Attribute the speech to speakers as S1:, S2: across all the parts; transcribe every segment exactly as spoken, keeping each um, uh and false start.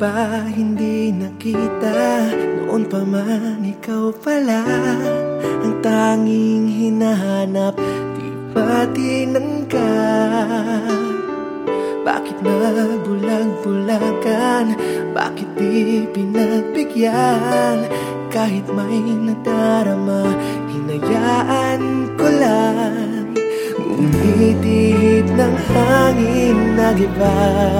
S1: ba hindi nakita? Noon pa man ikaw pala ang tanging hinahanap, di ba tinangka? Bakit nabulag-bulagan? Bakit di pinagbigyan? Kahit may nadarama, hinayaan ko lang. Umitihip ng hangin nag-iba,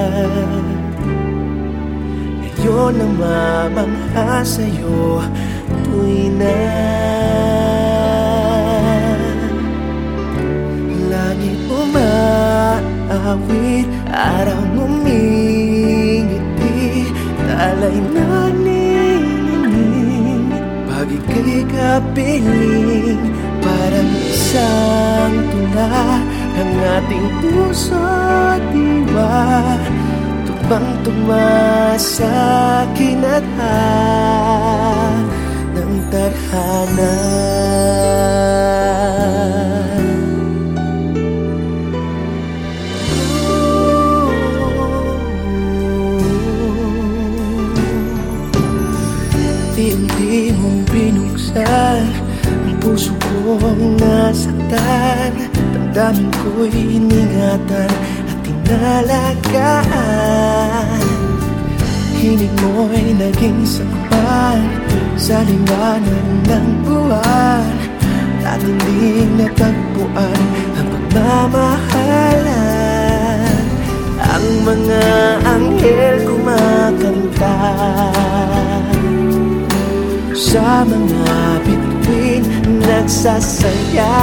S1: ngayon ang mamangha sa'yo tuwi na. Langit umaawit, araw ngumingiti, talay naniningning, pag ika'y kapiling, parang isang tula ang ating puso't diwa, tugmang-tugma sa kinatha ng tadhana. Unti-unti mong binuksan ang puso kong nasaktan, damdamin ko'y iningatan at tinalagaan. Hinig mo'y naging sakpan sa liwanag ng buwan, at hindi natagpuan ang pagmamahalan. Ang mga anghel kumakanta sa mga bituin, nagsasaya.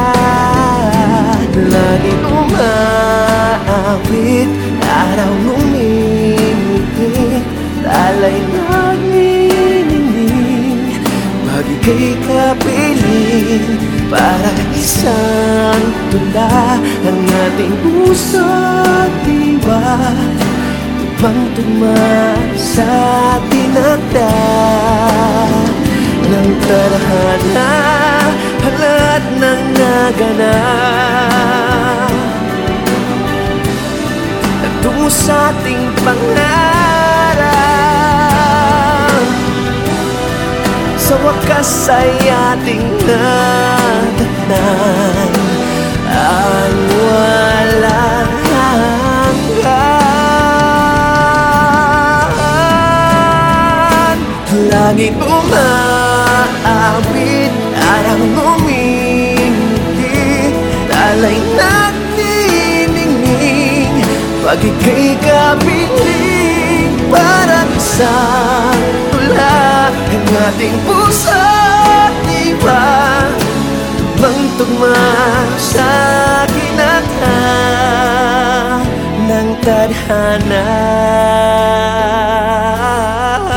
S1: Langit umaawit, araw ngumingiti, talay naniningning, pag ika'y kapiling, para isang tula ang ating puso't diwa, tugmang-tugma sa tinagda ng tadhana, lahat ng naganap tungo sa ating pangarap. Sa wakas ay ating natatnan ang walang hanggan. Langit umaawit, araw ngumingiti, talay naniningning, pag ika'y kapiling, parang isang tula ang ating puso't diwa, tugmang-tugma sa kinatha ng tadhana.